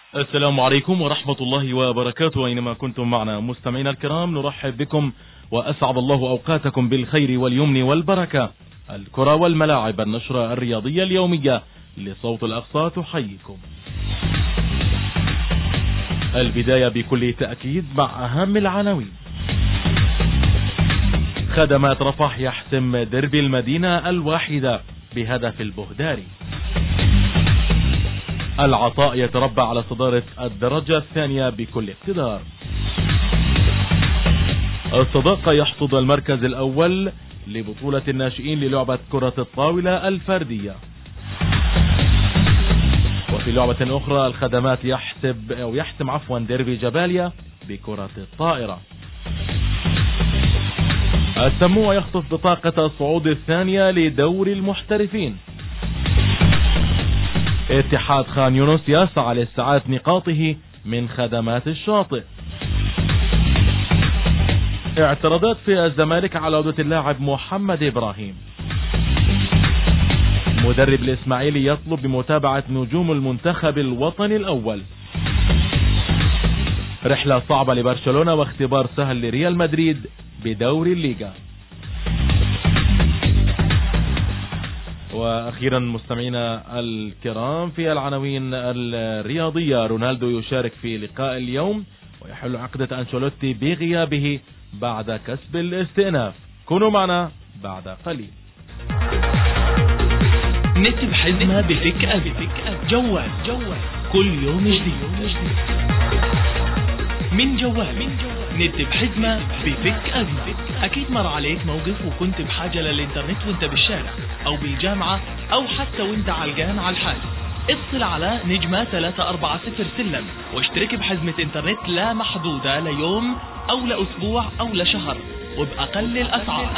السلام عليكم ورحمة الله وبركاته. أينما كنتم معنا مستمعينا الكرام نرحب بكم وأسعد الله أوقاتكم بالخير واليمن والبركة. الكرة والملاعب، النشرة الرياضية اليومية لصوت الأقصى تحييكم. البداية بكل تأكيد مع أهم العناوين. خدمات رفح يحسم دربي المدينة الواحدة بهدف البهداري. العطاء يتربع على صدارة الدرجة الثانية بكل اقتدار. الصداقة يحصد المركز الأول لبطولة الناشئين للعبة كرة الطاولة الفردية. وفي لعبة أخرى الخدمات يحسم ديربي جباليا بكرة الطائرة. السموع يخطف بطاقة الصعود الثانية لدور المحترفين. اتحاد خان يونس يسعى لاستعادة نقاطه من خدمات الشاطئ. اعتراضات في الزمالك على عودة اللاعب محمد إبراهيم. مدرب الإسماعيلي يطلب بمتابعة نجوم المنتخب الوطني الأول. رحلة صعبة لبرشلونة واختبار سهل لريال مدريد بدوري الليغا. واخيرا مستمعينا الكرام في العناوين الرياضية، رونالدو يشارك في لقاء اليوم ويحل عقدة أنشيلوتي بغيابه بعد كسب الاستئناف. كونوا معنا بعد قليل. نت بحزمة بفك أبي جوال كل يوم جديد من جوال. نت بحزمة بفك أبي. أكيد مر عليك موقف وكنت بحاجة للإنترنت وانت بالشارع أو بالجامعة أو حتى وانت علقان على الحال. اتصل على نجمة 340 سلم واشترك بحزمة إنترنت لا محدودة ليوم أو لأسبوع أو لشهر وبأقل الأسعار.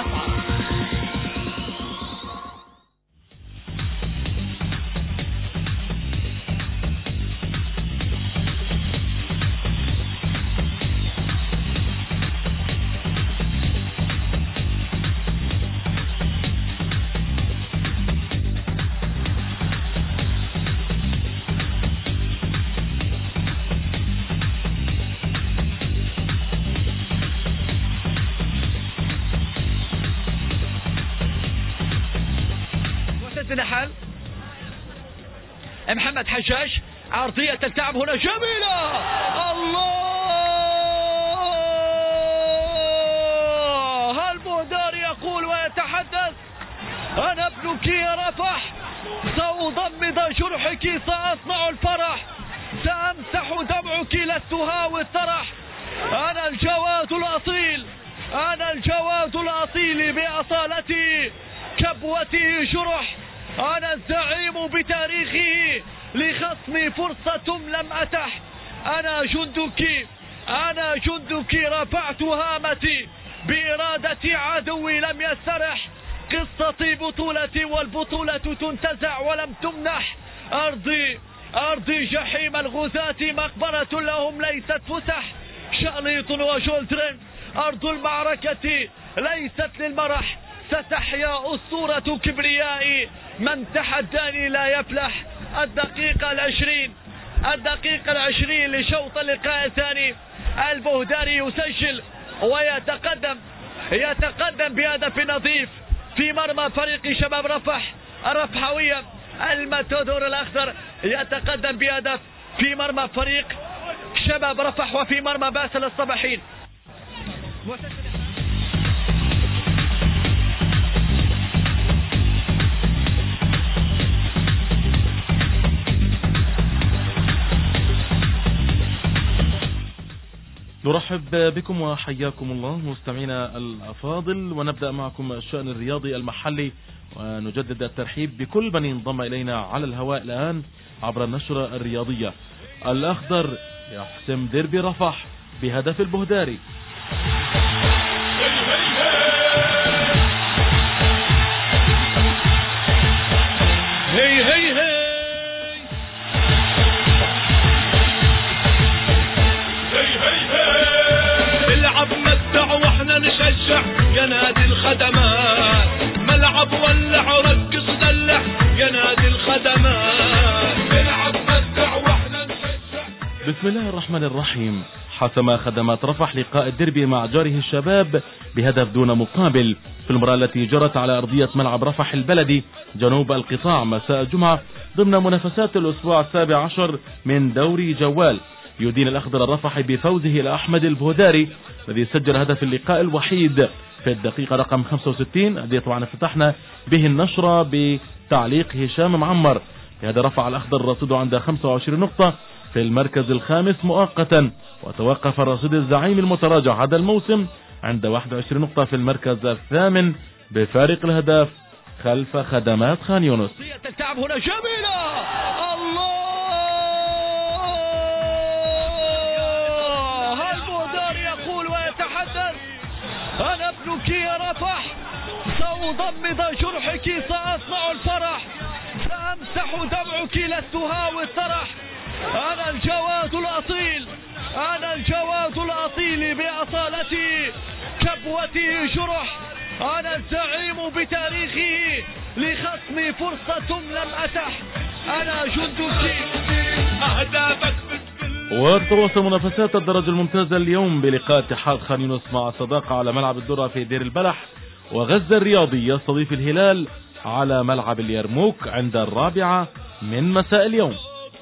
نحل محمد حجاج، عرضية تلتعب هنا جميلة. الله، البهداري يقول ويتحدث: أنا ابنك يا رفح، سأضمد جرحك، سأصنع الفرح، سأمسح دمعك، لست هاوي الطرح. أنا الجواد الأصيل، أنا الجواد الأصيل بأصالتي، كبوتي جرح. أنا الزعيم بتاريخي، لخصمي فرصة لم أتح. أنا جندك، أنا جندك، رفعت هامتي بإرادة عدوي لم يسترح. قصتي بطولتي والبطولة تنتزع ولم تمنح. أرضي جحيم الغزاة، مقبرة لهم ليست فسح. شاليط وجولترين، أرض المعركة ليست للمرح. ستحيا أسطورة كبريائي، من تحداني لا يفلح. الدقيقة العشرين لشوط اللقاء الثاني. البهداري يسجل ويتقدم بهدف نظيف في مرمى فريق شباب رفح الرفحوية. الماتادور الأخضر يتقدم بهدف في مرمى فريق شباب رفح وفي مرمى باسل الصباحين. نرحب بكم وحياكم الله مستمعينا الأفاضل، ونبدأ معكم الشأن الرياضي المحلي، ونجدد الترحيب بكل من انضم إلينا على الهواء الآن عبر النشرة الرياضية. الأخضر يحسم ديربي رفح بهدف البهداري. هي هي هي العب متع واحنا نشجع يا نادي الخدمات. ملعب ولع ركز دلع يا نادي الخدمات. العب متع واحنا نشجع. بسم الله الرحمن الرحيم. حسم خدمات رفح لقاء الديربي مع جاره الشباب بهدف دون مقابل في المباراة التي جرت على أرضية ملعب رفح البلدي جنوب القطاع مساء الجمعة ضمن منافسات الأسبوع 17 من دوري جوال. يدين الأخضر الرفحي بفوزه إلى أحمد البهداري الذي سجل هدف اللقاء الوحيد في الدقيقة رقم 65. هذه طبعا افتتحنا به النشرة بتعليق هشام معمر. هذا رفع الأخضر رصيده عند 25 نقطة في المركز الخامس مؤقتا، وتوقف الرصيد الزعيم المتراجع هذا الموسم عند 21 نقطة في المركز الثامن بفارق الهدف خلف خدمات خان يونس. تلعب هنا جميلة، الله البهداري يقول ويتحدث: أنا ابنك يا رفح، سأضمد جرحك، سأصنع الفرح، سأمسح دمعك، لست هاوي الطرح. أنا الجواد الأصيل، أنا الجواد الأصيل بأصالتي، كبوتي جرح، أنا الزعيم بتاريخي، لخصمي فرصة لم أتح، أنا جندك أهدافك. وتواصل منافسات الدرجة الممتازة اليوم بلقاء اتحاد خان يونس مع صداقة على ملعب الدرة في دير البلح، وغزة الرياضي يستضيف الهلال على ملعب اليرموك عند 4 من مساء اليوم.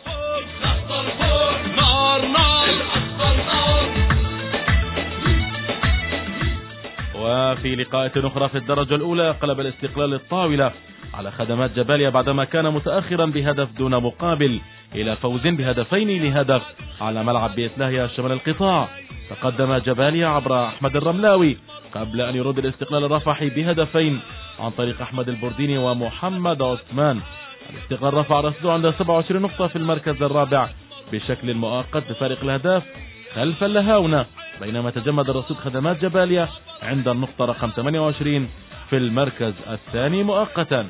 وفي لقاءات أخرى في الدرجة الأولى قلب الاستقلال الطاولة على خدمات جباليا بعدما كان متأخرا بهدف دون مقابل إلى فوز بهدفين لهدف على ملعب بيت لاهيا شمال القطاع. تقدم جباليا عبر أحمد الرملاوي قبل أن يرد الاستقلال الرفحي بهدفين عن طريق أحمد البرديني ومحمد عثمان. الاستقلال رفع رصيده عند 27 نقطة في المركز الرابع بشكل مؤقت بفارق الأهداف خلف اللهاونة، بينما تجمد الرصيد خدمات جباليا عند النقطة رقم 28 في المركز الثاني مؤقتا.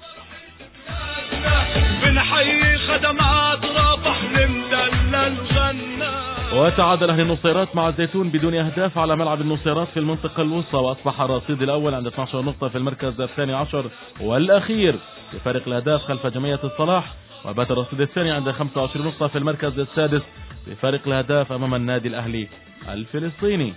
بنحيي خدمات رفح لمدلل غنى. وتعادل أهل النصيرات مع الزيتون بدون أهداف على ملعب النصيرات في المنطقة الوسطى، وأصبح الرصيد الأول عند 12 نقطة في المركز الثاني عشر والأخير بفارق الأهداف خلف جمعية الصلاح، وبات الرصيد الثاني عند 25 نقطة في المركز السادس بفارق الأهداف أمام النادي الأهلي الفلسطيني.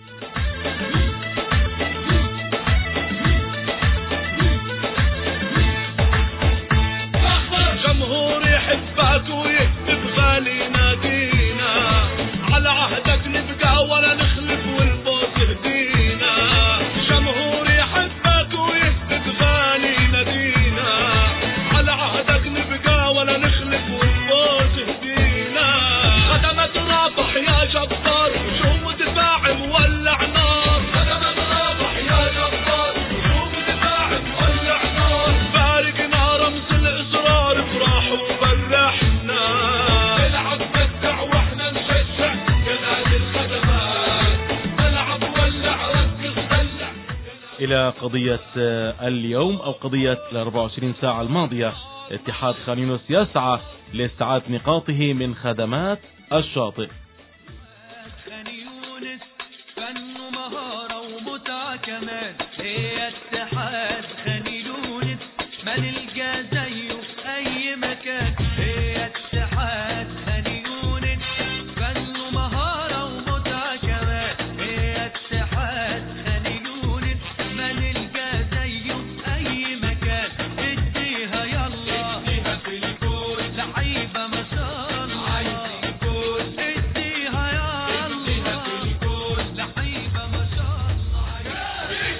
جمهور يحبك ويهتف غالي نادينا، على عهدك نبقى ولا نخلف والفوز يهدينا. جمهور يحبك ويهتف غالي نادينا، على عهدك نبقى ولا نخلف والفوز يهدينا. خدمات رابح يا جبار، وجوم دفاع مولع نار. خدمات رابح يا جبار، وجوم دفاع مولع نار. بارقنا رمز الإصرار، افرح وفرحنا، نلعب متع واحنا نشجع يا نادي الخدمات. نلعب ولع ركز دلع. إلى قضية اليوم أو قضية 24 ساعة الماضية. اتحاد خان يونس يسعى لاستعادة نقاطه من خدمات الشاطئ. خان يونس فن ومهارة ومتعة كمان، هي اتحاد خان يونس ما نلقى زيه في أي مكان. هي اتحاد خان يونس فن ومهارة ومتعة كمان، هي اتحاد خان يونس ما نلقى زيه في أي مكان. اديها يلا اديها في الجول، لعيبة ما شاء الله عايزين جول. اديها يلا اديها في الجول، لعيبة ما شاء الله عايزين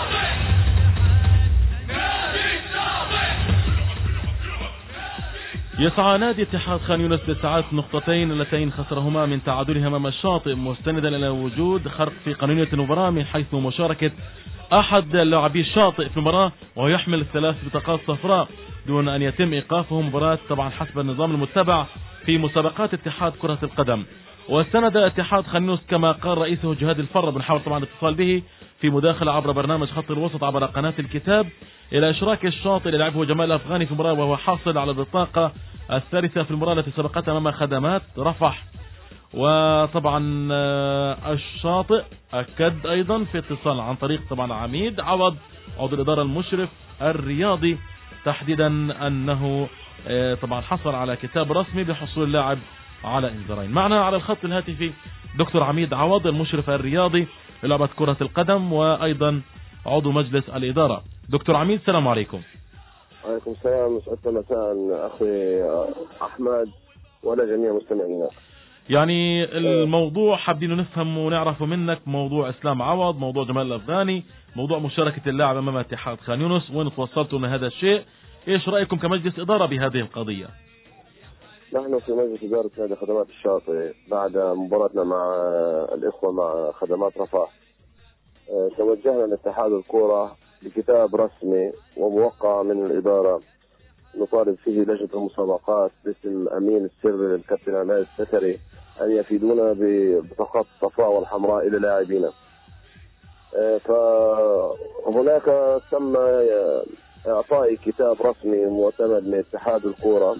يسعى نادي اتحاد خان يونس لاستعادة نقطتين اللتين خسرهما من تعادله امام الشاطئ، مستندا الى وجود خرق في قانونية المباراة من حيث مشاركة احد لاعبي الشاطئ في المباراة وهو يحمل 3 بطاقات صفراء دون ان يتم ايقافه مباراة طبعا حسب النظام المتبع في مسابقات اتحاد كرة القدم. واستند اتحاد خان يونس كما قال رئيسه جهاد الفر، بنحاول طبعا الاتصال به في مداخلة عبر برنامج خط الوسط عبر قناة الكتاب، إلى إشراك الشاطئ اللي لعبه جمال الأفغاني في المباراة وهو حاصل على البطاقة الثالثة في المباراة التي سبقتها أمام خدمات رفح. وطبعا الشاطئ أكد أيضا في اتصال عن طريق طبعا عميد عوض عضو الإدارة المشرف الرياضي تحديدا أنه طبعا حصل على كتاب رسمي بحصول اللاعب على انذارين. معنا على الخط الهاتفي دكتور عميد عوض المشرف الرياضي للعبة كرة القدم وأيضا عضو مجلس الإدارة. دكتور عميد السلام عليكم. وعليكم السلام، مسعد مساء أخي أحمد ولا جميع مستمعينا. يعني الموضوع حابين نفهم ونعرف منك موضوع إسلام عوض، موضوع جمال الأفغاني، موضوع مشاركة اللاعب أمام اتحاد خان يونس، وين توصلتوا من هذا الشيء؟ إيش رأيكم كمجلس إدارة بهذه القضية؟ نحن في مجلس إدارة نادي خدمات الشاطئ بعد مباراتنا مع الإخوة مع خدمات رفح توجهنا لاتحاد الكرة بكتاب رسمي وموقع من الإدارة نطالب فيه لجنة المسابقات باسم أمين السر للكابتن عماد الستري أن يفيدونا ببطاقات الصفراء والحمراء إلى لاعبينا. فهناك تم إعطائي كتاب رسمي معتمد من اتحاد الكرة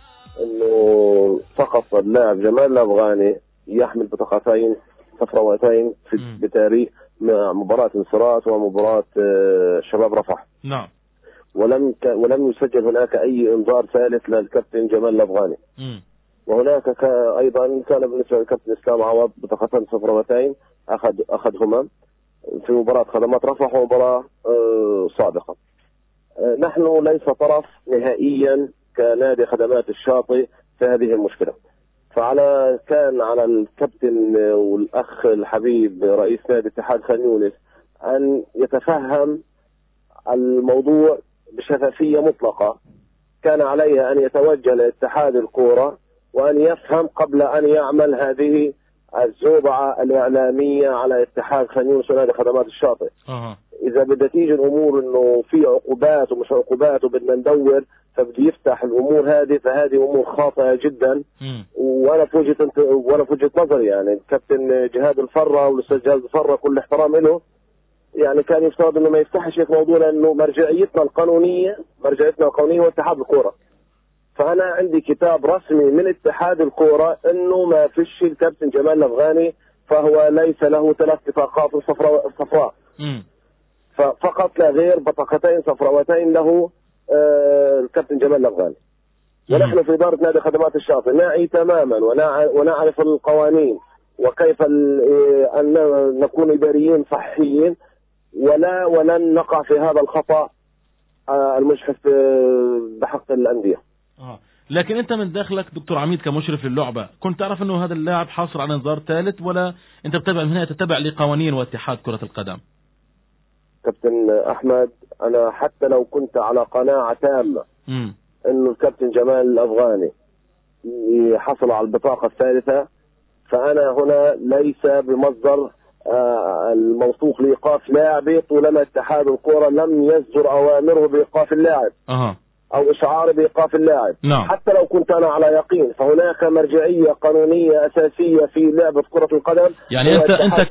إنه فقط اللاعب جمال الأفغاني يحمل بطاقتين صفراوتين بتاريخ مباراة انصراف ومباراة شباب رفح. نعم. ولم يسجل هناك أي إنذار ثالث للكابتن جمال الأفغاني. وهناك أيضا كان بالنسبة للكابتن إسلام عوض بطاقتين صفراوتين أخذهما في مباراة خدمات رفح ومباراة سابقة. نحن ليس طرف نهائيا كنادي خدمات الشاطئ في هذه المشكلة، كان على الكابتن والأخ الحبيب رئيس نادي اتحاد خان يونس أن يتفهم الموضوع بشفافية مطلقة. كان عليه أن يتوجه لاتحاد الكرة وأن يفهم قبل أن يعمل هذه الزوبعة الإعلامية على اتحاد خان يونس ونادي خدمات الشاطئ. إذا بدها تيجي الأمور إنه في عقوبات ومش عقوبات وبدنا ندور فبدي يفتح الأمور هذه، فهذه أمور خاطئة جدا. وأنا في وجهة نظري يعني الكابتن جهاد الفرة والأستاذ جهاد الفرة كل احترام له، يعني كان يفترض إنه ما يفتحش هيك موضوع، لأنه مرجعيتنا القانونية هو اتحاد الكرة. فأنا عندي كتاب رسمي من اتحاد الكرة إنه ما فيش الكابتن جمال الأفغاني، فهو ليس له 3 بطاقات صفراء فقط لا غير بطاقتين صفراوتين له الكابتن جمال الأفغاني. ونحن في إدارة نادي خدمات الشاطئ نعي تماما ونعرف القوانين وكيف أن نكون إداريين صحيين ولن نقع في هذا الخطأ المجحف بحق الأندية. لكن أنت من داخلك دكتور عميد كمشرف للعبة كنت تعرف أنه هذا اللاعب حاصل على انذار ثالث، ولا أنت بتتبع من هنا تتبع لقوانين واتحاد كرة القدم؟ كابتن أحمد، أنا حتى لو كنت على قناعة تامة إنه الكابتن جمال الأفغاني حصل على البطاقة الثالثة، فأنا هنا ليس بمصدر الموثوق لإيقاف لاعبي طالما اتحاد الكرة لم يصدر أوامره بإيقاف اللاعب أو إشعار بإيقاف اللاعب. حتى لو كنت أنا على يقين فهناك مرجعية قانونية أساسية في لعبة كرة القدم. يعني أنت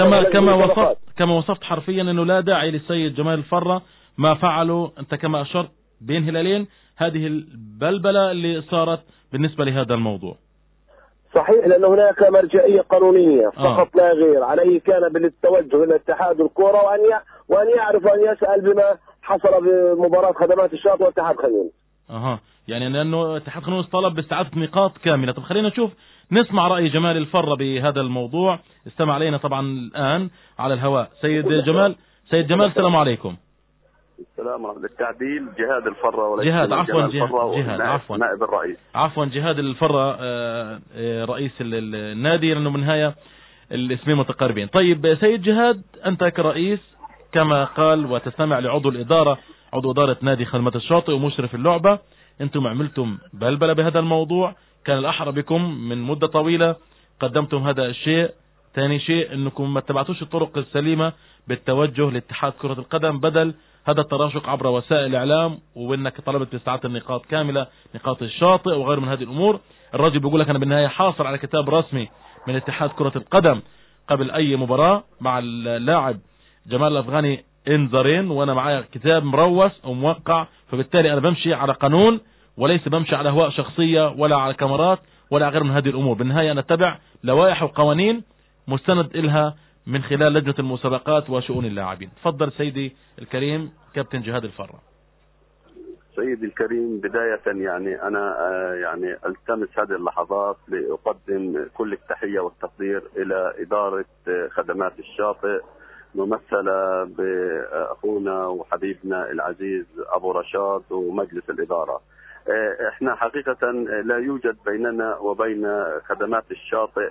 كما وصفت حرفيا أنه لا داعي للسيد جمال الفرة ما فعله أنت كما أشرت بين هلالين، هذه البلبلة اللي صارت بالنسبة لهذا الموضوع. صحيح، لأن هناك مرجعية قانونية فقط لا غير. عليه كان بالتوجه إلى اتحاد الكرة وأن يعرف وأن يسأل بما حصل بمباراة خدمات الشاطئ واتحاد خان يونس. يعني لأنه اتحاد خان يونس طلب باستعادة نقاط كاملة. طب خلينا نشوف نسمع رأي جمال الفرة بهذا الموضوع. استمع علينا طبعا الآن على الهواء. سيد جمال السلام عليكم. السلام ورحمة الله. التعديل جهاد الفرة ولا جهاد؟ عفوا نائب الرئيس. عفوا جهاد الفرة رئيس النادي، لأنه من نهاية الاسمين متقاربين. طيب سيد جهاد، أنت كرئيس كما قال وتستمع لعضو الإدارة، عضو إدارة نادي خدمات الشاطئ ومشرف اللعبة، أنتم عملتم بلبلة بهذا الموضوع، كان الأحرى بكم من مدة طويلة قدمتم هذا الشيء. ثاني شيء أنكم ما اتبعتوش الطرق السليمة بالتوجه لاتحاد كرة القدم بدل هذا التراشق عبر وسائل الإعلام، وإنك طلبت باستعادة النقاط كاملة، نقاط الشاطئ وغير من هذه الأمور. الرجل بيقول لك أنا بالنهاية حاصل على كتاب رسمي من اتحاد كرة القدم قبل أي مباراة مع اللاعب جمال الأفغاني انذارين، وأنا معايا كتاب مروس وموقع، فبالتالي أنا بمشي على قانون وليس بمشي على أهواء شخصية ولا على كاميرات ولا غير من هذه الأمور. بالنهاية أنا أتبع لوائح وقوانين مستند إلها من خلال لجنة المسابقات وشؤون اللاعبين. تفضل سيدي الكريم كابتن جهاد الفرة. سيدي الكريم، بداية يعني أنا يعني ألتمس هذه اللحظات لأقدم كل التحية والتقدير إلى إدارة خدمات الشاطئ ممثلة بأخونا وحبيبنا العزيز أبو رشاد ومجلس الإدارة. احنا حقيقة لا يوجد بيننا وبين خدمات الشاطئ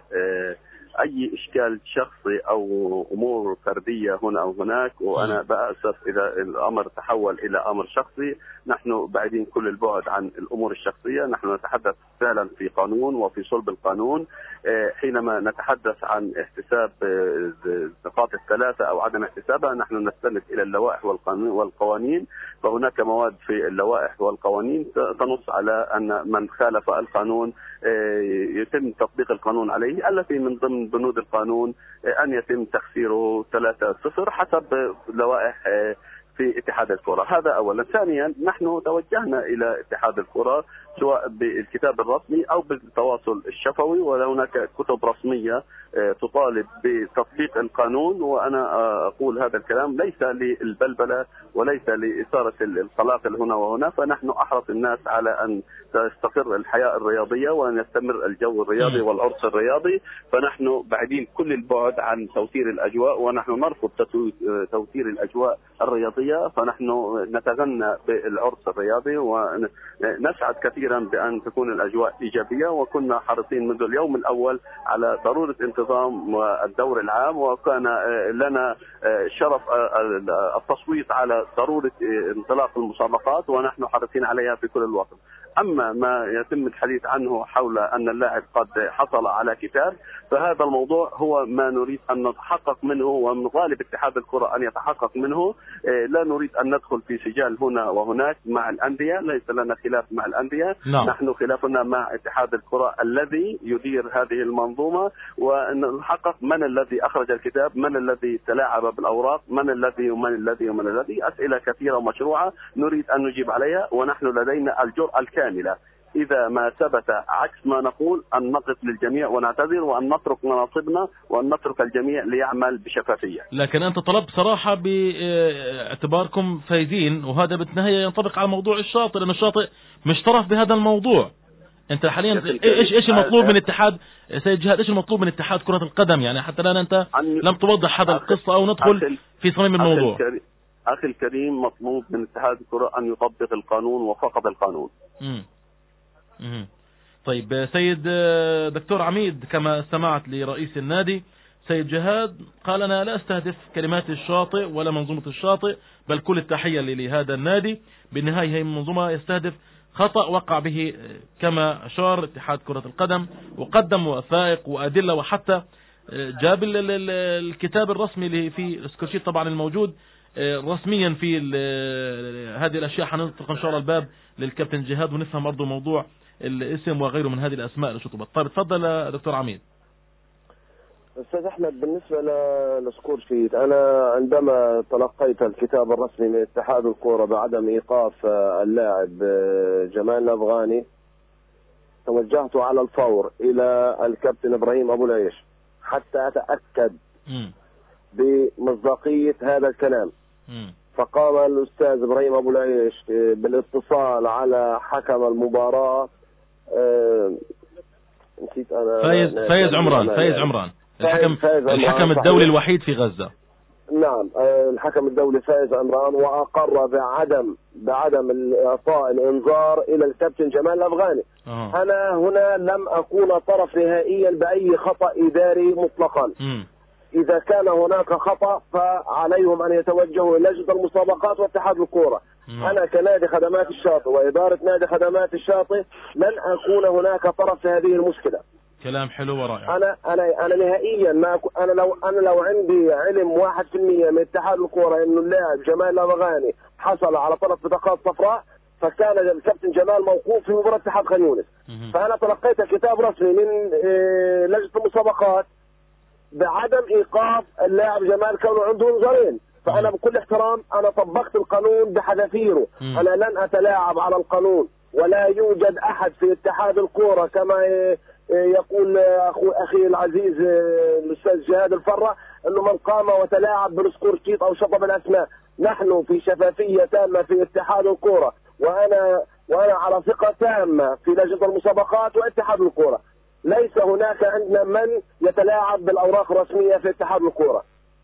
أي إشكال شخصي أو أمور فردية هنا أو هناك، وأنا بأسف إذا الأمر تحول إلى أمر شخصي. نحن بعيدين كل البعد عن الأمور الشخصية، نحن نتحدث فعلا في قانون وفي صلب القانون. حينما نتحدث عن احتساب النقاط الثلاثة أو عدم احتسابها، نحن نستند إلى اللوائح والقوانين. فهناك مواد في اللوائح والقوانين تنص على أن من خالف القانون يتم تطبيق القانون عليه، التي من ضمن بنود القانون أن يتم تخسيره 3-0 حسب لوائح في اتحاد الكرة. هذا أولا. ثانيا، نحن توجهنا إلى اتحاد الكرة سواء بالكتاب الرسمي أو بالتواصل الشفوي، وهناك كتب رسمية تطالب بتطبيق القانون. وأنا أقول هذا الكلام ليس للبلبلة وليس لإثارة القلاقل هنا وهنا، فنحن أحرص الناس على أن تستقر الحياة الرياضية وأن يستمر الجو الرياضي والعرس الرياضي. فنحن بعيدين كل البعد عن توتير الأجواء، ونحن نرفض توتير الأجواء الرياضية. فنحن نتغنى بالعرس الرياضي ونسعد كثيرا بأن تكون الأجواء إيجابية، وكنا حريصين منذ اليوم الأول على ضرورة انتظام الدور العام، وكان لنا شرف التصويت على ضرورة انطلاق المسابقات، ونحن حريصين عليها في كل الوقت. أما ما يتم الحديث عنه حول أن اللاعب قد حصل على كتاب، فهذا الموضوع هو ما نريد أن نتحقق منه، ومن غالب اتحاد الكرة أن يتحقق منه. لا نريد أن ندخل في سجال هنا وهناك مع الأندية، ليس لنا خلاف مع الأندية. نحن خلافنا مع اتحاد الكرة الذي يدير هذه المنظومة، ونحقق من الذي أخرج الكتاب، من الذي تلاعب بالأوراق، من الذي أسئلة كثيرة ومشروعة نريد أن نجيب عليها، ونحن لدينا الجرأة الكاملة إذا ما ثبت عكس ما نقول أن نقف للجميع ونعتذر، وأن نترك مناصبنا، وأن نترك الجميع ليعمل بشفافية. لكن أنت طلبت صراحة باعتباركم فايزين، وهذا بالنهاية ينطبق على موضوع الشاطئ، لأن الشاطئ مش طرف بهذا الموضوع. أنت حاليا إيش المطلوب من اتحاد سيد جهاد؟ إيش المطلوب من اتحاد كرة القدم؟ يعني حتى الآن أنت لم توضح هذا القصة أو ندخل في صميم الموضوع. أخي الكريم، مطلوب من اتحاد الكرة أن يطبق القانون وفقط القانون. طيب سيد دكتور عميد، كما استمعت لرئيس النادي سيد جهاد قال: أنا لا استهدف كلمات الشاطئ ولا منظومة الشاطئ، بل كل التحية لهذا النادي. بالنهاية هي منظومة يستهدف خطأ وقع به كما أشار اتحاد كرة القدم، وقدم وثائق وأدلة، وحتى جاب الكتاب الرسمي اللي في السكورشيت طبعا الموجود رسميا في هذه الأشياء. حنطرق إن شاء الله الباب للكابتن جهاد ونفهم برضه موضوع الاسم وغيره من هذه الأسماء اللي شطبت. طيب تفضل يا دكتور عميد. أستاذ أحمد، بالنسبة للسكور شيت، أنا عندما تلقيت الكتاب الرسمي من اتحاد الكرة بعدم إيقاف اللاعب جمال الأفغاني، توجهت على الفور إلى الكابتن إبراهيم أبو العيش حتى أتأكد بمصداقية هذا الكلام. فقام الأستاذ إبراهيم أبو العيش بالاتصال على حكم المباراة، نسيت أنا، فايز عمران الحكم الدولي الوحيد في غزة. نعم، الحكم الدولي فايز عمران، وأقر بعدم إعطاء الإنذار إلى الكابتن جمال الأفغاني. أنا هنا لم أكون طرف نهائيا بأي خطأ إداري مطلقا. إذا كان هناك خطأ فعليهم أن يتوجهوا إلى لجنة المسابقات واتحاد الكرة. أنا كنادي خدمات الشاطئ وإدارة نادي خدمات الشاطئ لن أكون هناك طرف في هذه المشكلة. كلام حلو ورائع. أنا نهائيا ما أنا لو عندي علم 1% من اتحاد الكرة إنه اللاعب جمال الأفغاني حصل على 3 بطاقات صفراء، فكان الكابتن جمال موقوف في مباراة اتحاد خان يونس. فأنا تلقيت كتاب رسمي من لجنة المسابقات بعدم إيقاف اللاعب جمال كونه عنده انذارين. فأنا بكل احترام أنا طبقت القانون بحذافيره. أنا لن أتلاعب على القانون، ولا يوجد أحد في اتحاد الكرة كما يقول أخي العزيز الأستاذ جهاد الفرة أنه من قام وتلاعب بالسكور شيت أو شطب الأسماء. نحن في شفافية تامة في اتحاد الكرة، وأنا على ثقة تامة في لجنة المسابقات واتحاد الكرة. ليس هناك عندنا من يتلاعب بالأوراق الرسمية في اتحاد الكرة.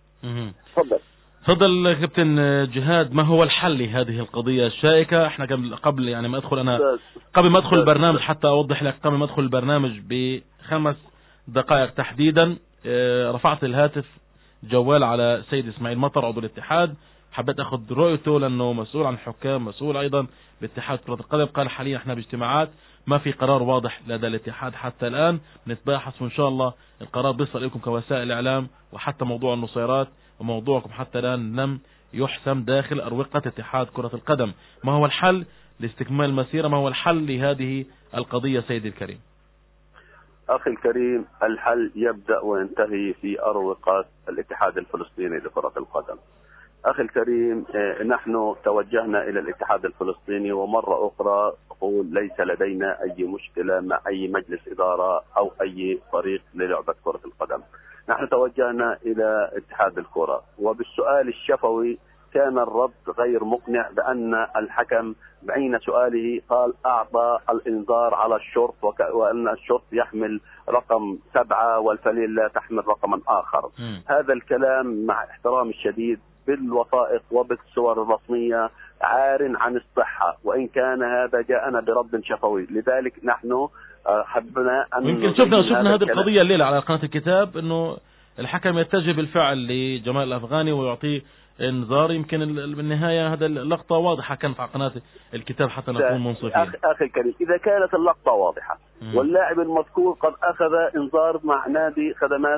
تفضل كابتن جهاد، ما هو الحل لهذه القضية الشائكة؟ احنا قبل يعني ما قبل ما ادخل البرنامج، حتى اوضح لك، قبل ما ادخل البرنامج ب5 دقائق تحديدا رفعت الهاتف جوال على سيد اسماعيل مطر عضو الاتحاد، حبيت اخذ رؤيته لانه مسؤول عن الحكام، مسؤول ايضا باتحاد كرة القدم. قال حاليا احنا باجتماعات، ما في قرار واضح لدى الاتحاد حتى الان، نتباحث وان شاء الله القرار بيصل لكم كوسائل اعلام. وحتى موضوع النصيرات وموضوعكم حتى الان لم يحسم داخل اروقة اتحاد كرة القدم. ما هو الحل لاستكمال المسيرة؟ ما هو الحل لهذه القضية سيدي الكريم؟ أخي الكريم، الحل يبدأ وينتهي في أروقة الاتحاد الفلسطيني لكرة القدم. أخي الكريم، نحن توجهنا إلى الاتحاد الفلسطيني ومرة أخرى أقول ليس لدينا أي مشكلة مع أي مجلس إدارة أو أي فريق للعبة كرة القدم. نحن توجهنا إلى اتحاد الكرة، وبالسؤال الشفوي كان الرد غير مقنع، بأن الحكم بعين سؤاله قال أعطى الإنذار على الشرط، وأن الشرط يحمل رقم 7 والفليل لا تحمل رقما آخر. هذا الكلام مع احترام الشديد بالوثائق وبالصور الرسمية عار عن الصحة، وإن كان هذا جاءنا برد شفوي. لذلك نحن حبنا أن يمكن شفنا هذه القضية الليلة على قناة الكتاب، أنه الحكم يتجه بالفعل لجمال الأفغاني ويعطيه انذار. يمكن بالنهاية هذا اللقطة واضحة كانت على قناة الكتاب حتى نكون منصفين. أخي الكريم، إذا كانت اللقطة واضحة واللاعب المذكور قد أخذ انذار مع نادي خدمات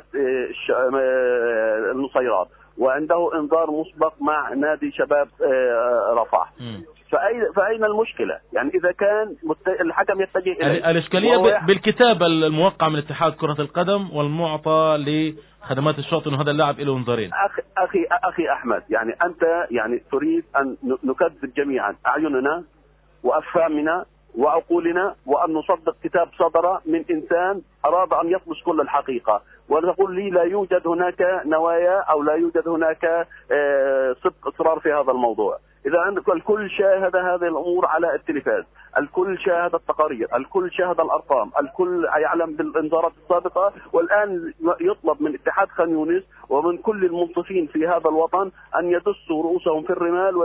النصيرات، وعنده انذار مسبق مع نادي شباب رفح، فأين المشكلة؟ يعني إذا كان الحكم يتجه إليه. الإشكالية بالكتاب الموقع من اتحاد كرة القدم والمعطى لخدمات الشاطئ أنه هذا اللاعب له انذارين. أخي أحمد، يعني أنت يعني تريد أن نكذب جميعا أعيننا وأفهامنا وعقولنا، وأن نصدق كتاب صدر من إنسان أراد أن يطمس كل الحقيقة، وتقول لي لا يوجد هناك نوايا أو لا يوجد هناك صدق إصرار في هذا الموضوع. إذا عندك الكل شاهد هذه الأمور على التلفاز، الكل شاهد التقارير، الكل شاهد الأرقام، الكل يعلم بالإنذارات السابقة، والآن يطلب من اتحاد خان يونس ومن كل المنصفين في هذا الوطن أن يدسوا رؤوسهم في الرمال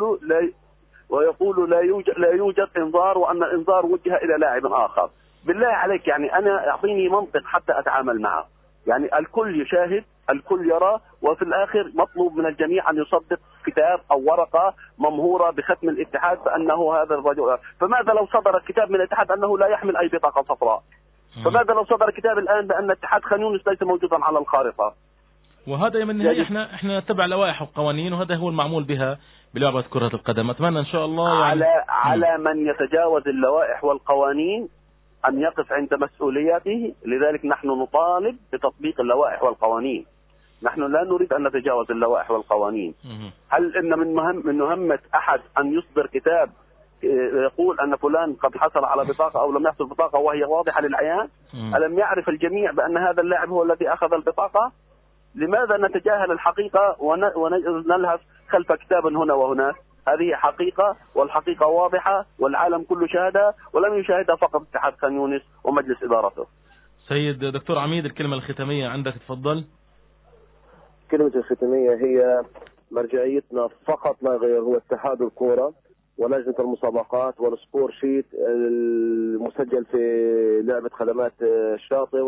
ويقولوا لا يوجد انذار، وأن الانذار وجه إلى لاعب آخر. بالله عليك، يعني أنا أعطيني منطق حتى أتعامل معه. يعني الكل يشاهد، الكل يرى، وفي الآخر مطلوب من الجميع أن يصدق كتاب أو ورقة ممهورة بختم الاتحاد بأنه هذا الرجل. فماذا لو صدر الكتاب من الاتحاد أنه لا يحمل أي بطاقة صفراء؟ فماذا لو صدر الكتاب الآن بأن اتحاد خان يونس ليس موجودا على الخارطة؟ وهذا من النهاية احنا نتبع لوائح وقوانين، وهذا هو المعمول بها بلعبة كرة القدم. أتمنى إن شاء الله يعني على من يتجاوز اللوائح والقوانين أن يقف عند مسؤولياته. لذلك نحن نطالب بتطبيق اللوائح والقوانين، نحن لا نريد أن نتجاوز اللوائح والقوانين. هل إن من مهمة أحد أن يصدر كتاب يقول أن فلان قد حصل على بطاقة أو لم يحصل بطاقة وهي واضحة للعيان؟ ألم يعرف الجميع بأن هذا اللاعب هو الذي أخذ البطاقة؟ لماذا نتجاهل الحقيقة ونلهث خلف كتاب هنا وهناك؟ هذه حقيقة، والحقيقة واضحة والعالم كله شاهدها، ولم يشاهدها فقط اتحاد خان يونس ومجلس إدارته. سيد دكتور عميد، الكلمة الختامية عندك، تفضل. كلمة الختامية هي مرجعيتنا فقط لا غير هو اتحاد الكرة ولجنة المسابقات والسكور شيت المسجل في لعبة خدمات الشاطئ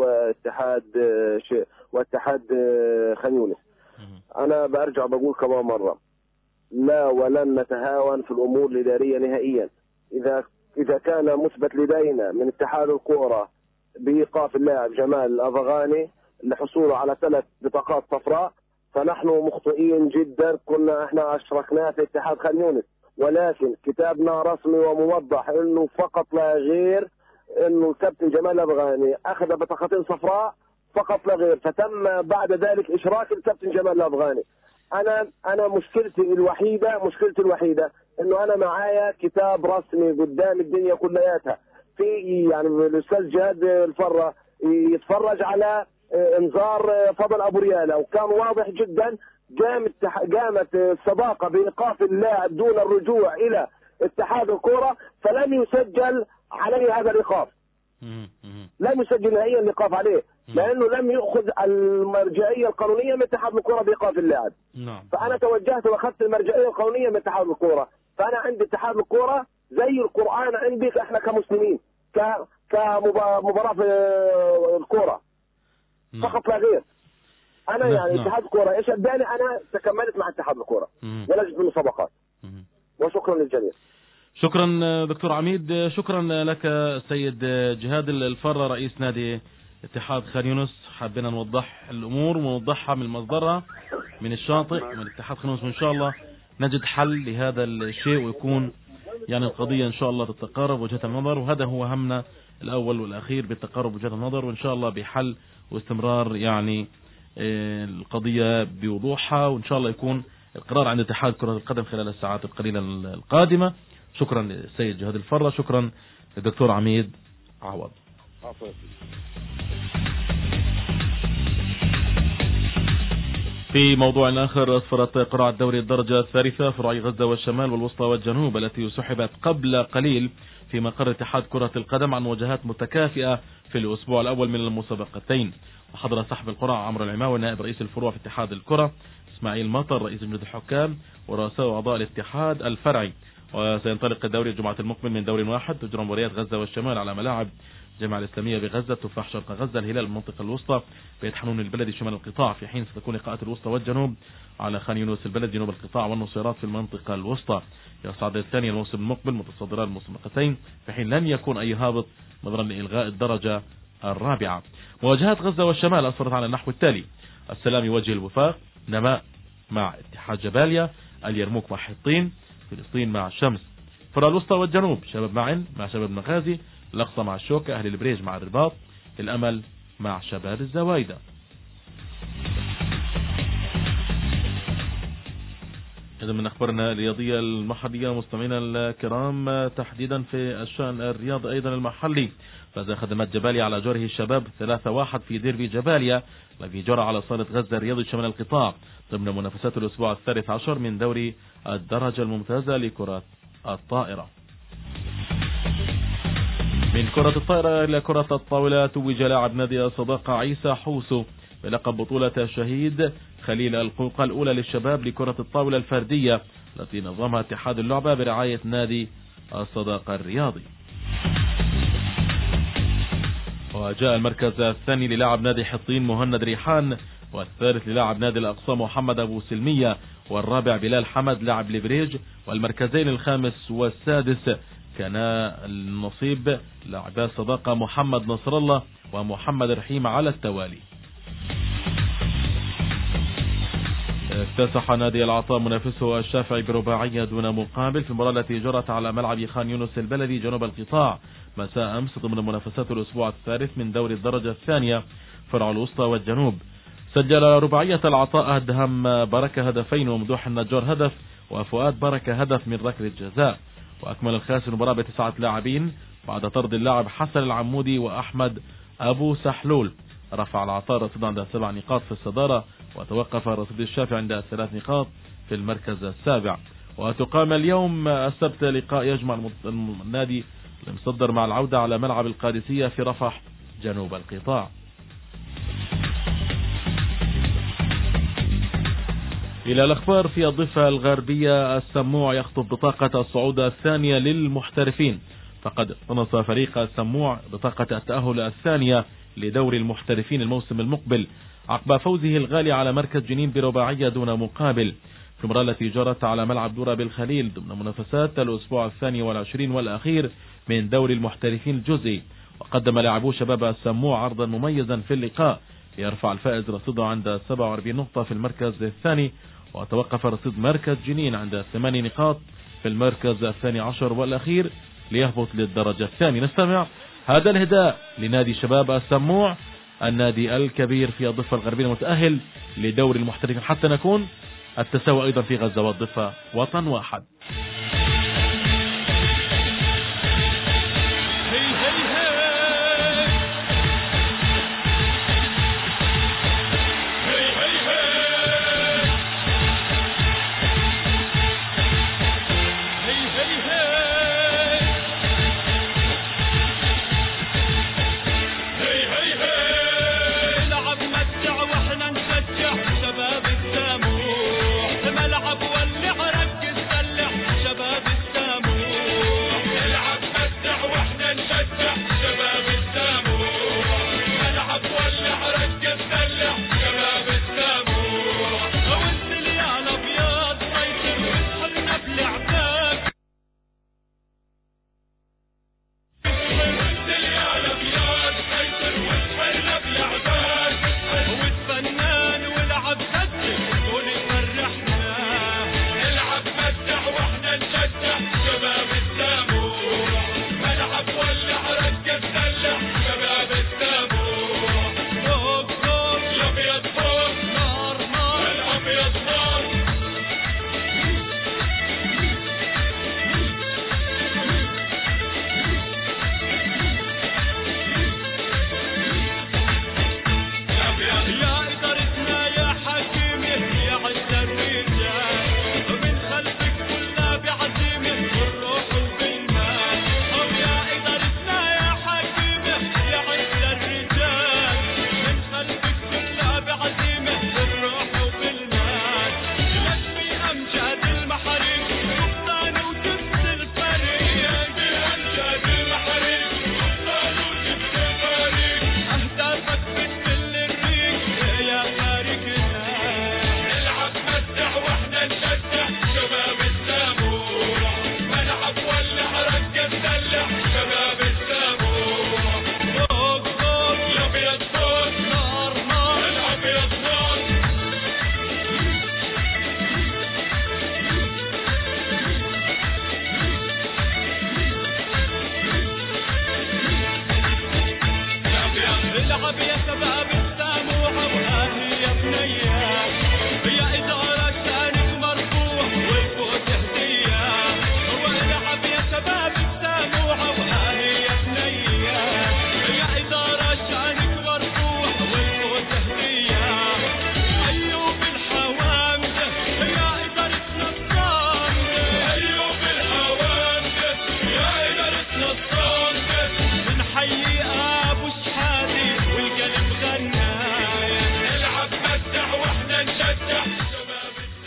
واتحاد خان يونس. أنا برجع بقول كمان مرة، لا ولن نتهاون في الأمور الإدارية نهائيا. إذا كان مثبت لدينا من اتحاد الكرة بإيقاف اللاعب جمال الأفغاني لحصوله على 3 بطاقات صفراء فنحن مخطئين جدا. كنا احنا أشركنا في اتحاد خان يونس، ولكن كتابنا رسمي وموضح انه فقط لا غير انه الكابتن جمال الأفغاني اخذ بطاقتين صفراء فقط لا غير، فتم بعد ذلك اشراك الكابتن جمال الأفغاني. انا مشكلتي الوحيده انه انا معايا كتاب رسمي قدام الدنيا كلياتها، في يعني الاستاذ جهاد الفره يتفرج على انذار فضل ابو رياله، وكان واضح جدا. قامت الصداقه بايقاف اللاعب دون الرجوع الى اتحاد الكرة، فلم يسجل عليه هذا الإيقاف. لم يسجل نهائيا الإيقاف عليه، لأنه لم يأخذ المرجعية القانونية من اتحاد الكرة بإيقاف اللاعب. فأنا توجهت وأخذت المرجعية القانونية من اتحاد الكرة، فأنا عندي اتحاد الكرة زي القرآن عندي احنا كمسلمين، كمباراة في الكرة فقط لا غير. أنا يعني اتحاد الكرة ايش اداني، أنا تكملت مع اتحاد الكرة ولجنة المسابقات. وشكرا للجميع. شكرا دكتور عميد. شكرا لك سيد جهاد الفرة رئيس نادي اتحاد خان يونس. حابين نوضح الأمور ونوضحها من مصدرها من الشاطئ من اتحاد خان يونس، وإن شاء الله نجد حل لهذا الشيء ويكون يعني القضية إن شاء الله تتقارب وجهة النظر، وهذا هو همنا الأول والأخير بالتقارب وجهة النظر، وإن شاء الله بحل واستمرار يعني القضية بوضوحها، وإن شاء الله يكون القرار عند اتحاد كرة القدم خلال الساعات القليلة القادمة. شكرا للسيد جهاد الفرة، شكرا للدكتور عميد عوض. في موضوع آخر، أسفرت قرعة دوري الدرجة الثالثة فرع غزة والشمال والوسطى والجنوب التي سحبت قبل قليل في مقر اتحاد كرة القدم عن مواجهات متكافئة في الأسبوع الأول من المسابقتين. وحضر سحب القرعة عمرو العماوي نائب رئيس الفروع في اتحاد الكرة، إسماعيل مطر رئيس لجنة الحكام ورؤساء أعضاء الاتحاد الفرعي. وسينطلق الدوري الجمعة المقبل من دور واحد، تجرى مباريات غزة والشمال على ملاعب الجامعة الإسلامية بغزة، تفاح شرق غزة، الهلال المنطقة الوسطى، بيت حنون البلدي شمال القطاع، في حين ستكون لقاءات الوسطى والجنوب على خان يونس البلد جنوب القطاع، والنصيرات في المنطقة الوسطى. يصعد الثاني الموسم المقبل متصدران المسابقتين، في حين لن يكون أي هابط نظرا لإلغاء الدرجة الرابعة. مواجهات غزة والشمال أسفرت على النحو التالي: السلام يواجه الوفاق، نماء مع اتحاد جباليا، اليرموك مع حطين، فلسطين مع شمس. فرع الوسطى والجنوب: شباب معن مع شباب مغازي، الأقصى مع الشوكة، أهل البريج مع الرباط، الأمل مع شباب الزوايدة. هذا من أخبارنا الرياضية المحلية مستمعينا الكرام، تحديدا في الشأن الرياضي أيضا المحلي. فاز خدمات جباليا على جوره الشباب 3-1 في ديربي جباليا الذي جرى على صالة غزة الرياضي شمال القطاع ضمن منافسات الأسبوع 13 من دوري الدرجة الممتازة لكرة الطائرة. من كرة الطائرة إلى كرة الطاولة، توج لاعب نادي الصداقة عيسى حوسو بلقب بطولة الشهيد خليل القوقة الأولى للشباب لكرة الطاولة الفردية التي نظمها اتحاد اللعبة برعاية نادي الصداقة الرياضي. وجاء المركز الثاني للاعب نادي حطين مهند ريحان، والثالث للاعب نادي الأقصى محمد أبو سلمية، والرابع بلال حمد لاعب لبريج، والمركزين الخامس والسادس كان النصيب لاعبا الصداقة محمد نصر الله ومحمد رحيم على التوالي. اكتسح نادي العطاء منافسه الشافعي برباعية دون مقابل في المباراة التي جرت على ملعب خان يونس البلدي جنوب القطاع مساء أمس ضمن منافسات الأسبوع الثالث من دوري الدرجة الثانية فرع الوسطى والجنوب. سجل رباعية العطاء أدهم بركة هدفين وممدوح النجار هدف وفؤاد بركة هدف من ركلة جزاء. وأكمل الخاسر المباراة ب9 لاعبين بعد طرد اللاعب حسن العمودي وأحمد أبو سحلول. رفع العطاء رصيد عند 7 نقاط في الصدارة، وتوقف رصيد الشافعي عند 3 نقاط في المركز السابع. وتقام اليوم السبت لقاء يجمع النادي المصدر مع العودة على ملعب القادسية في رفح جنوب القطاع. إلى الأخبار في الضفة الغربية، السموع يخطف بطاقة الصعود الثانية للمحترفين، فقد اقتنص فريق السموع بطاقة التأهل الثانية لدور المحترفين الموسم المقبل عقب فوزه الغالي على مركز جنين برباعية دون مقابل في المباراة التي جرت على ملعب دورة بالخليل ضمن منافسات الأسبوع 22 والأخير من دور المحترفين الجزئي. وقدم لاعبو شباب السموع عرضا مميزا في اللقاء ليرفع الفائز رصيده عند 47 نقطة في المركز الثاني، وتوقف رصيد مركز جنين عند 8 نقاط في المركز 12 والأخير ليهبط للدرجة الثانية. نستمع هذا الهداء لنادي شباب السموع النادي الكبير في الضفة الغربية المتأهل لدور المحترفين حتى نكون التساوي أيضا في غزة والضفة وطن واحد.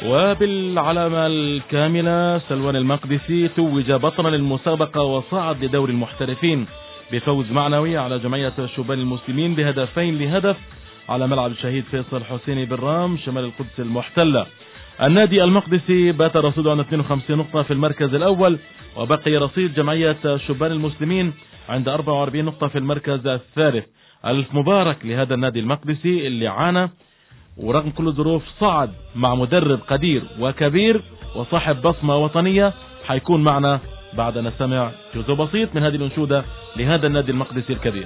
وبالعلامة الكاملة سلوان المقدسي توج بطلا للمسابقة وصعد لدور المحترفين بفوز معنوي على جمعية شبان المسلمين ب2-0 على ملعب الشهيد فيصل حسيني بالرام شمال القدس المحتلة. النادي المقدسي بات رصيده عن 52 نقطة في المركز الأول، وبقي رصيد جمعية شبان المسلمين عند 44 نقطة في المركز الثالث. ألف مبارك لهذا النادي المقدسي اللي عانى ورغم كل الظروف صعد مع مدرب قدير وكبير وصاحب بصمة وطنية. حيكون معنا بعد أن نستمع جزء بسيط من هذه الأنشودة لهذا النادي المقدسي الكبير.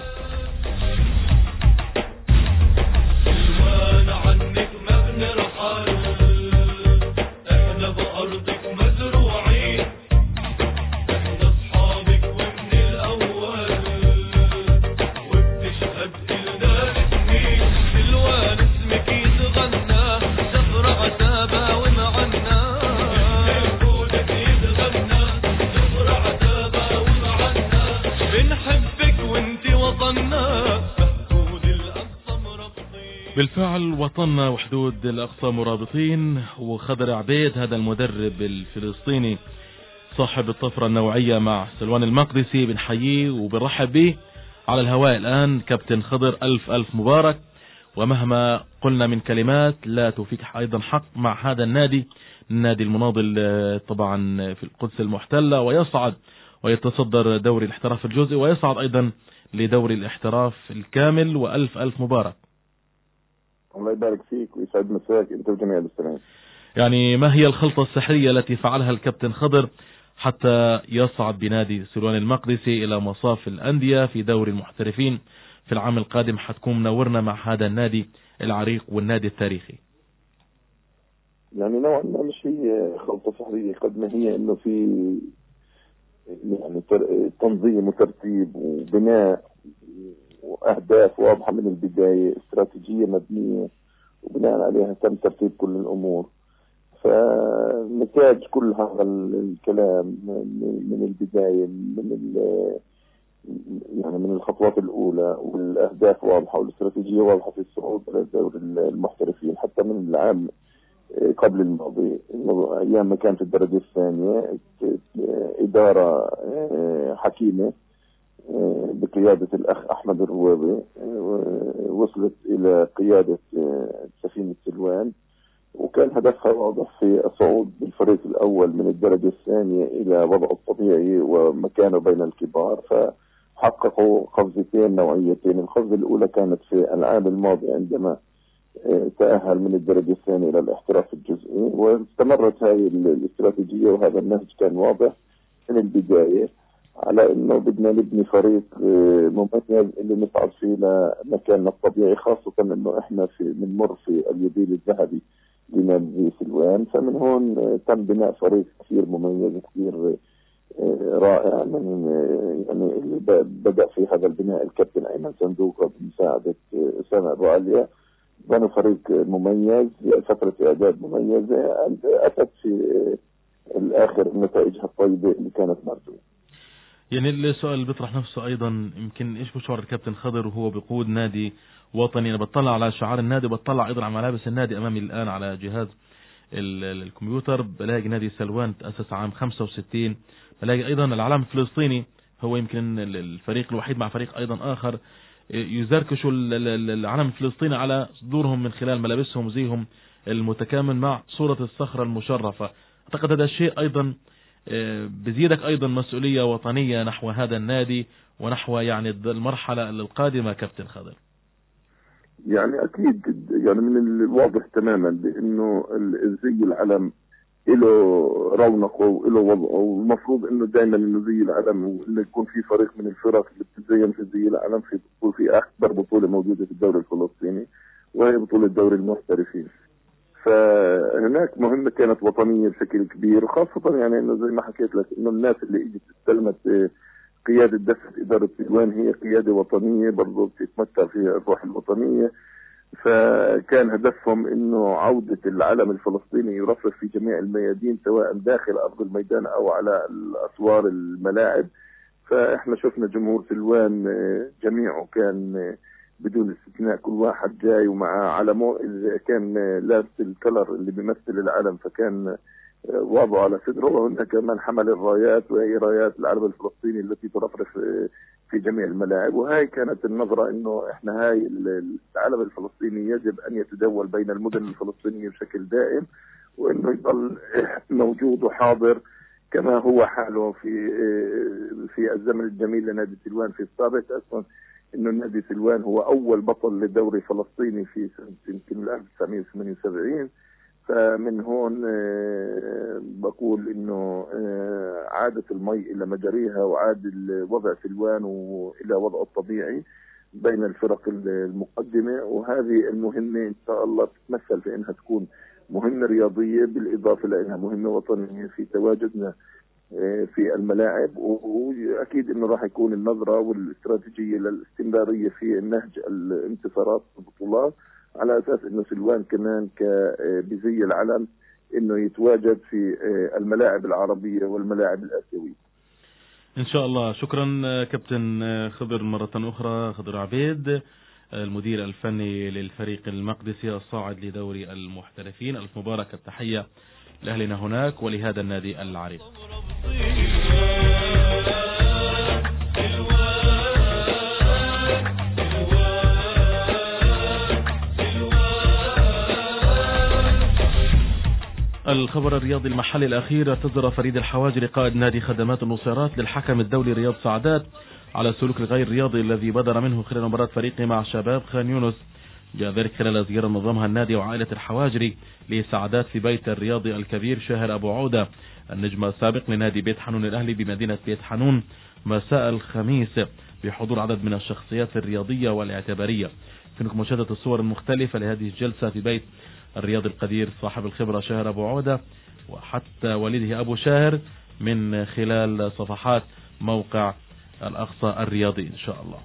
بالفعل وطننا وحدود الأقصى مرابطين، وخضر عبيد هذا المدرب الفلسطيني صاحب الطفرة النوعية مع سلوان المقدسي بنحييه وبنرحب به على الهواء الآن. كابتن خضر ألف مبارك، ومهما قلنا من كلمات لا توفيك أيضا حق مع هذا النادي المناضل طبعا في القدس المحتلة، ويصعد ويتصدر دوري الاحتراف الجزئي ويصعد أيضا لدوري الاحتراف الكامل. وألف مبارك. الله يبارك فيك ويسعد مساك انت وجميع المستمعين. يعني ما هي الخلطة السحرية التي فعلها الكابتن خضر حتى يصعد بنادي سلوان المقدسي إلى مصاف الأندية في دوري المحترفين في العام القادم؟ حتكون منورنا مع هذا النادي العريق والنادي التاريخي. يعني نوعا ما مش هي خلطة سحرية قد ما هي انه في يعني تنظيم وترتيب وبناء وأهداف واضحة من البداية، استراتيجية مبنية وبناء عليها تم ترتيب كل الأمور. فنتاج كل هذا الكلام من البداية من الخطوات الأولى والأهداف واضحة والاستراتيجية واضحة في الصعود إلى دور المحترفين. حتى من العام قبل الماضي أيام ما كان في الدرجة الثانية إدارة حكيمة بقيادة الأخ أحمد الروابي وصلت إلى قيادة سفينة سلوان، وكان هدفها واضح في الصعود بالفريق الأول من الدرجة الثانية إلى وضعه الطبيعي ومكانه بين الكبار. فحققوا قفزتين نوعيتين. القفزة الأولى كانت في العام الماضي عندما تأهل من الدرجة الثانية إلى الاحتراف الجزئي، واستمرت هذه الاستراتيجية وهذا النهج كان واضح من البداية على انه بدنا نبني فريق مميز اللي نصعد فيه لمكاننا الطبيعي، خاصة انه احنا بنمر في اليوبيل الذهبي لنادي سلوان. فمن هون تم بناء فريق كثير مميز كثير رائع. يعني اللي بدأ في هذا البناء الكابتن أيمن صندوق بمساعدة أسامة أبو عليا، بنوا فريق مميز، فترة إعداد مميزة أتت في الآخر نتائجها الطيبة اللي كانت مرجوة. يعني السؤال اللي بيطرح نفسه أيضا يمكن إيش بشعر الكابتن خضر وهو بيقود نادي وطني؟ أنا بطلع على شعار النادي وبطلع أيضا على ملابس النادي أمامي الآن على جهاز الكمبيوتر، بلاقي نادي سلوان تأسس عام 65، بلاقي أيضا العلم الفلسطيني هو يمكن الفريق الوحيد مع فريق أيضا آخر يزركشوا العلم الفلسطيني على صدورهم من خلال ملابسهم وزيهم المتكامل مع صورة الصخرة المشرفة. أعتقد هذا الشيء أيضا بزيدك أيضا مسؤولية وطنية نحو هذا النادي ونحو يعني المرحلة القادمة كابتن خضر. يعني أكيد يعني من الواضح تماما بأنه زي العلم له رونقه وله وضعه، والمفروض انه دائما انه زي العلم وانه يكون في فريق من الفرق اللي بتتزين في زي العلم في اكبر بطولة موجودة في الدوري الفلسطيني وهي بطولة دوري المحترفين. فهناك مهمة كانت وطنية بشكل كبير، وخاصة يعني انه زي ما حكيت لك انه الناس اللي اجت استلمت قيادة دفة إدارة سلوان هي قيادة وطنية برضو بتتمتع فيها الروح الوطنية. فكان هدفهم انه عودة العلم الفلسطيني يرفرف في جميع الميادين سواء داخل ارض الميدان او على اسوار الملاعب. فاحنا شفنا جمهور سلوان جميعه كان بدون استثناء كل واحد جاي ومع علمه، إذا كان لابس الكلر اللي بيمثل العلم فكان وضعه على صدره، وهناك من حمل الرايات وهي رايات العلم الفلسطيني التي ترفرف في جميع الملاعب. وهي كانت النظرة انه احنا هاي العلم الفلسطيني يجب ان يتداول بين المدن الفلسطينية بشكل دائم، وانه يضل موجود وحاضر كما هو حاله في الزمن الجميل لنادي سلوان في السابق. اصلا انه نادي سلوان هو اول بطل لدوري فلسطيني في سنة يمكن 1978. فمن هون بقول انه عادت المي الى مجاريها، وعاد وضع سلوان والى وضعه الطبيعي بين الفرق المقدمة. وهذه المهمة ان شاء الله تتمثل في انها تكون مهمة رياضية بالاضافة لانها مهمة وطنية في تواجدنا في الملاعب. واكيد انه راح يكون النظرة والاستراتيجية للاستمرارية في النهج الانتصارات والبطولات، على اساس انه سلوان كمان بزي العلم انه يتواجد في الملاعب العربية والملاعب الاسيوية ان شاء الله. شكرا كابتن خضر مرة اخرى، خضر عبيد المدير الفني للفريق المقدسي الصاعد لدوري المحترفين. الف مبارك التحية لأهلنا هناك ولهذا النادي العريق. الخبر الرياضي المحلي الأخير: اعتذر فريد الحواجري قائد نادي خدمات النصيرات للحكم الدولي رياض سعدات على السلوك الغير رياضي الذي بدر منه خلال مباراة فريقه مع شباب خان يونس. جاء ذلك خلال زيارة نظمها النادي وعائلة الحواجري لسعدات في بيت الرياضي الكبير شاهر أبو عودة النجم السابق لنادي بيت حنون الأهلي بمدينة بيت حنون مساء الخميس بحضور عدد من الشخصيات الرياضية والاعتبارية. يمكنكم مشاهدة الصور المختلفة لهذه الجلسة في بيت الرياضي القدير صاحب الخبرة شاهر أبو عودة وحتى والده أبو شاهر من خلال صفحات موقع الأقصى الرياضي إن شاء الله.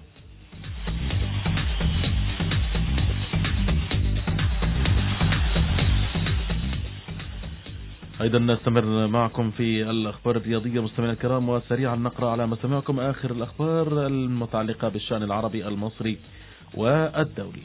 أيضا نستمر معكم في الأخبار الرياضية مستمعينا الكرام، وسريعا نقرأ على مسامعكم آخر الأخبار المتعلقة بالشأن العربي المصري والدولي.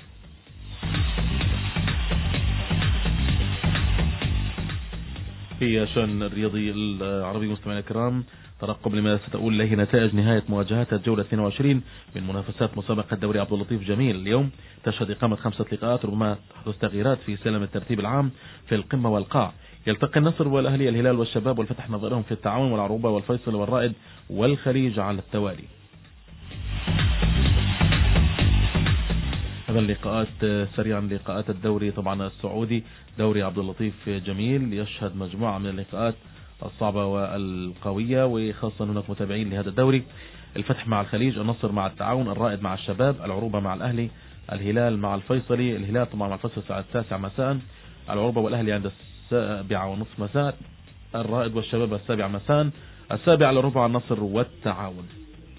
في الشأن الرياضي العربي مستمعينا الكرام، ترقب لما ستؤول إليه نتائج نهاية مواجهات الجولة 22 من منافسات مسابقة الدوري عبد اللطيف جميل. اليوم تشهد إقامة 5 لقاءات، ربما تحدث تغييرات في سلم الترتيب العام في القمة والقاع. يلتقي النصر والأهلي الهلال والشباب والفتح نظرهم في التعاون والعروبة والفيصل والرائد والخليج على التوالي. هذا اللقاءات سريعا لقاءات الدوري طبعا السعودي. دوري عبد اللطيف جميل يشهد مجموعة من اللقاءات الصعبة والقوية، وخاصة هناك متابعين لهذا الدوري. الفتح مع الخليج، النصر مع التعاون، الرائد مع الشباب، العروبة مع الأهلي، الهلال مع الفيصلي. الهلال طبعا مع الفيصل الساعة 9 مساء، العروبة والأهلي عند 7:30 مساء، الرائد والشباب 7 مساء، 7 على ربع النصر والتعاون.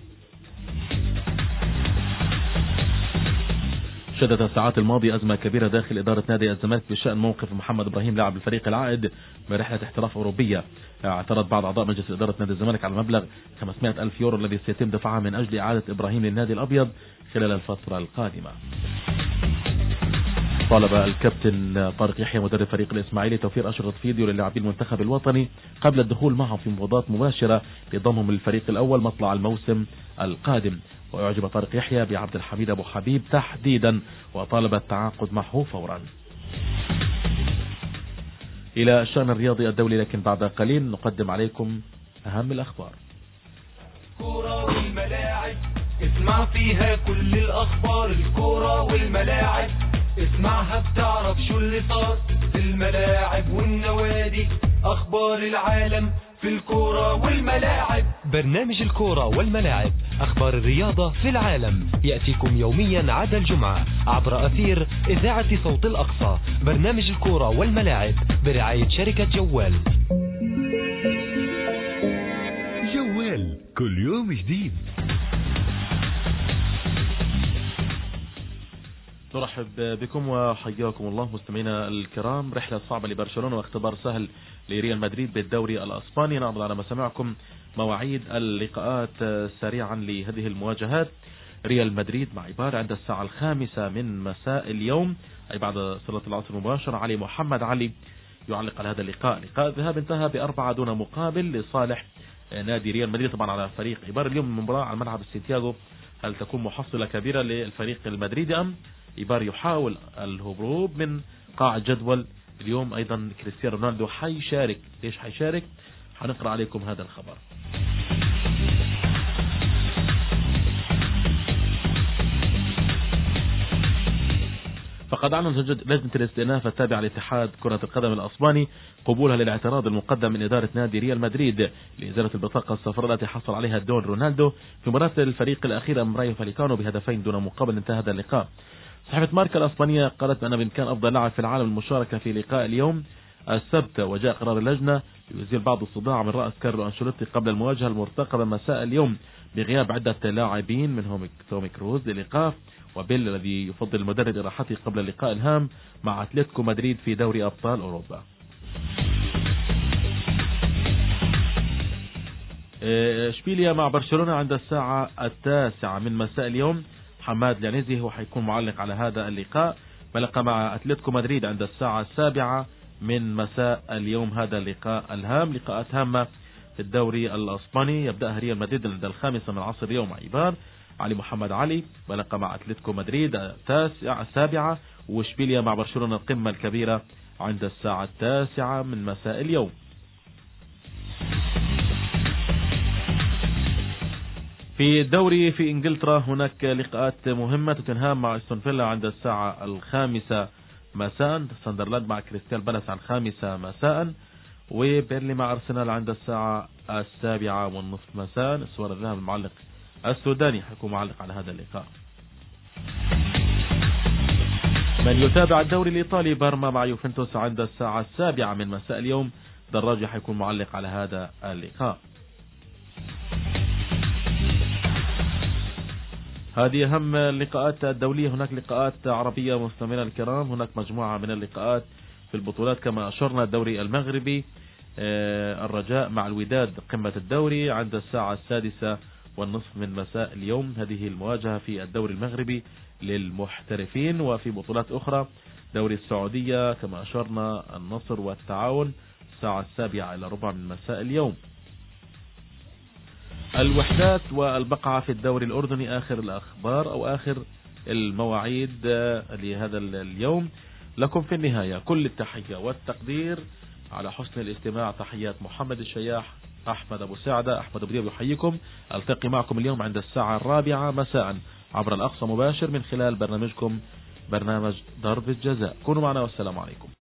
شهدت الساعات الماضية أزمة كبيرة داخل إدارة نادي الزمالك بشأن موقف محمد إبراهيم لاعب الفريق العائد برحلة احتراف أوروبية. اعترض بعض أعضاء مجلس إدارة نادي الزمالك على مبلغ 500,000 يورو الذي سيتم دفعها من أجل إعادة إبراهيم للنادي الأبيض خلال الفترة القادمة. طالب الكابتن طارق يحيى مدرب فريق الإسماعيلي توفير أشرطة فيديو للاعبي المنتخب الوطني قبل الدخول معهم في مفاوضات مباشرة لضمهم للفريق الأول مطلع الموسم القادم. ويعجب طارق يحيى بعبد الحميد أبو حبيب تحديدا وطالب التعاقد معه فورا. إلى الشأن الرياضي الدولي، لكن بعد قليل نقدم عليكم أهم الأخبار. الكورة والملاعب اسمع فيها كل الأخبار، الكورة والملاعب اسمعها بتعرف شو اللي صار في الملاعب والنوادي، أخبار العالم في الكورة والملاعب. برنامج الكورة والملاعب، أخبار الرياضة في العالم، يأتيكم يوميا عدا الجمعة عبر أثير إذاعة صوت الأقصى. برنامج الكورة والملاعب برعاية شركة جوال. جوال كل يوم جديد. نرحب بكم وحياكم الله مستمعينا الكرام. رحلة صعبة لبرشلونة واختبار سهل لريال مدريد بالدوري الأسباني. نعرض على مسامعكم مواعيد اللقاءات سريعا لهذه المواجهات. ريال مدريد مع إيبار عند الساعة 5 من مساء اليوم، أي بعد صلاة العصر مباشرة. علي محمد علي يعلق على هذا اللقاء. لقاء الذهاب انتهى ب4 دون مقابل لصالح نادي ريال مدريد طبعا على فريق إيبار. اليوم المباراة على ملعب سانتياغو، هل تكون محصلة كبيرة للفريق المدريدي أم إيبار يحاول الهروب من قاع الجدول؟ اليوم أيضا كريستيانو رونالدو حيشارك. ليش حيشارك؟ حنقرأ عليكم هذا الخبر. فقد أعلنت لجنة الاستئناف التابعة لاتحاد كرة القدم الأسباني قبولها للاعتراض المقدم من إدارة نادي ريال مدريد لإزالة البطاقة الصفراء التي حصل عليها دون رونالدو في مباراة الفريق الأخيرة أمام رايو فاليكانو بهدفين دون مقابل. انتهى هذا اللقاء. صحيفة ماركا الأسبانية قالت بأن بإمكان أفضل لاعب في العالم المشاركة في لقاء اليوم السبت، وجاء قرار اللجنة يزيل بعض الصداع من رأس كارلو أنشيلوتي قبل المواجهة المرتقبة مساء اليوم بغياب عدة لاعبين منهم تومي كروز للإيقاف، وبيل الذي يفضل المدرب راحته قبل اللقاء الهام مع أتلتيكو مدريد في دوري أبطال أوروبا. إشبيليا مع برشلونة عند الساعة 9 من مساء اليوم. حماد لعنيزي هو حيكون معلق على هذا اللقاء. ملقا مع أتلتيكو مدريد عند الساعة 7 من مساء اليوم. هذا اللقاء الهام. لقاءات هامة في الدوري الأسباني يبدأها ريال مدريد عند 5 من العصر اليوم مع إيبار. علي محمد علي ملقا مع أتلتيكو مدريد 7، وإشبيليا مع برشلونة القمة الكبيرة عند الساعة 9 من مساء اليوم. في الدوري في إنجلترا هناك لقاءات مهمة. توتنهام مع استون فيلا عند الساعة 5 مساء. ساندرلاند مع كريستال بالاس عن 5 مساء. وبيرلي مع أرسنال عند الساعة 7:30 مساء. السوار الذهب المعلق السوداني حيكون معلق على هذا اللقاء. من يتابع الدوري الإيطالي بارما مع يوفنتوس عند الساعة 7 من مساء اليوم. دراجي حيكون معلق على هذا اللقاء. هذه أهم اللقاءات الدولية. هناك لقاءات عربية مستمرة الكرام. هناك مجموعة من اللقاءات في البطولات كما أشرنا. الدوري المغربي الرجاء مع الوداد قمة الدوري عند الساعة 6:30 من مساء اليوم. هذه المواجهة في الدوري المغربي للمحترفين. وفي بطولات أخرى دوري السعودية كما أشرنا النصر والتعاون الساعة 7:15 من مساء اليوم. الوحدات والبقعة في الدوري الأردني آخر الأخبار أو آخر المواعيد لهذا اليوم. لكم في النهاية كل التحية والتقدير على حسن الاستماع. تحيات محمد الشياح، أحمد أبو سعدة، أحمد أبو دياب يحييكم. ألتقي معكم اليوم عند الساعة 4 مساء عبر الأقصى مباشر من خلال برنامجكم برنامج ضرب الجزاء. كونوا معنا والسلام عليكم.